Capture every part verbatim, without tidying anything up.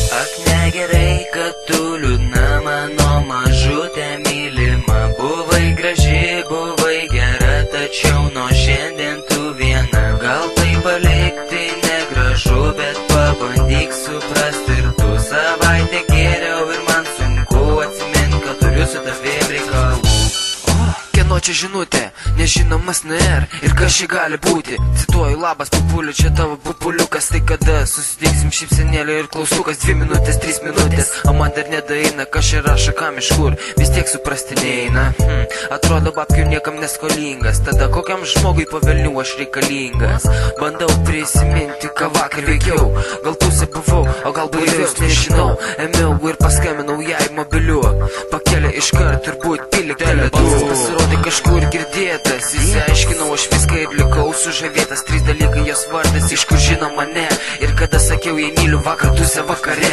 Ak negerai, kad tu liūdna, mano mažutė mylima. Buvai graži, buvai gera, tačiau nuo šiandien tu viena. Gal tai palikti negražu, bet pabandyk suprasti ir tu. Savaitę geriau ir man sunku atsimint, kad turiu su tavim reikalų. Kieno čia žinutė, nežinomas N R ir kas čia gali būti. Cituoju, labas pupuliu, čia tavo pupuliukas. Tai kada susitiksim, šypsenėlė ir klaustukas. Dvi minutės, trys minutės, o man dar nedaeina. Kas čia rašo, kam iš kur, vis tiek suprasti neina. hm. Atrodo, babkių niekam neskolingas. Tada kokiam žmogui po velnių aš reikalingas. Bandau prisiminti, ką vakar veikiau. Gal pusė buvau, o gal blaiviaus, nežinau. Ėmiau ir paskambinau jai mobiliu. Pakėlė iškart turbūt pilį teledu. Pasirodė kažkur girdėtas, įsiaiškinau aš viską ir likau sužavėtas. Trys dalykai jos vardas, iš kur žino mane. Ir kada sakiau, jei myliu vakar tuse vakare.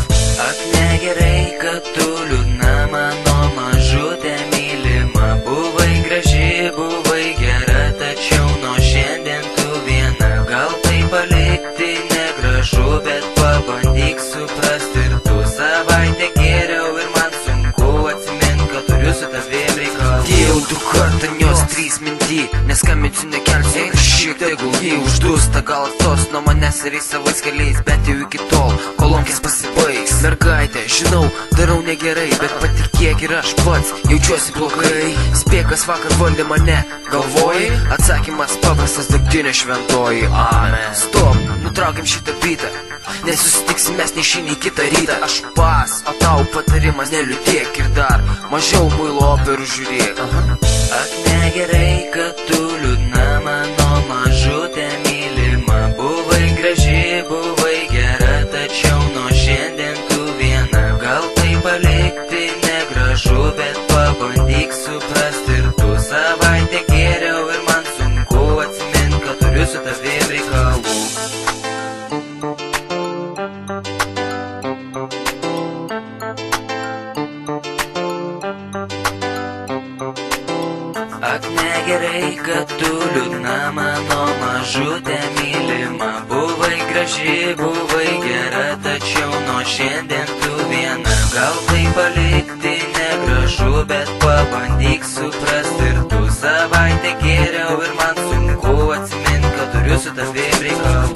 Ak negerai, kad tu liūdna, mano mažutė mylima. Buvai graži, buvai gera, tačiau nuo šiandien tu viena. Gal tai palikti negražu, bet pabandyk suprasti ir tu. Savaitę geriau ir man sunku atsimint, kad turiu su tavim reikalų. Dėjau du kartą jos trys minty, neskambinsiu, nekelsiu, eina šiek tiek gul jį uždusta. Gal atos nuo manęs ir į savais keliais, bet jau iki tol, kolonkės pasibaigs. Mergaitė, žinau, darau negerai, bet patikėk ir aš pats jaučiuosi blogai. Spėkas vakar valdė mane, galvoji? Atsakymas paprastas, degtinė šventoji. Amen. Stop, nutraukiam šitą bitą, nesusitiksim mes nei šį nei kitą rytą. Aš pas, o tau patarimas, neliūdėk ir dar mažiau muilo operų žiūrėk. Aha. Ak negerai, kad tu liūdna, mano mažutė mylima. Buvai graži, buvai gera, tačiau nuo šiandien tu viena. Gal tai palikti negražu, bet pabandyk suprasti ir tu. Savaitę geriau ir man sunku atsimint, kad turiu su tavim reikalų. Ak negerai, kad tu liūdna, mano mažutė mylima. Buvai graži, buvai gera, tačiau nuo šiandien tu viena. Gal tai palikti negražu, bet pabandyk suprasti ir tu. Savaitę geriau ir man sunku atsimint, kad turiu su tavim reikalų.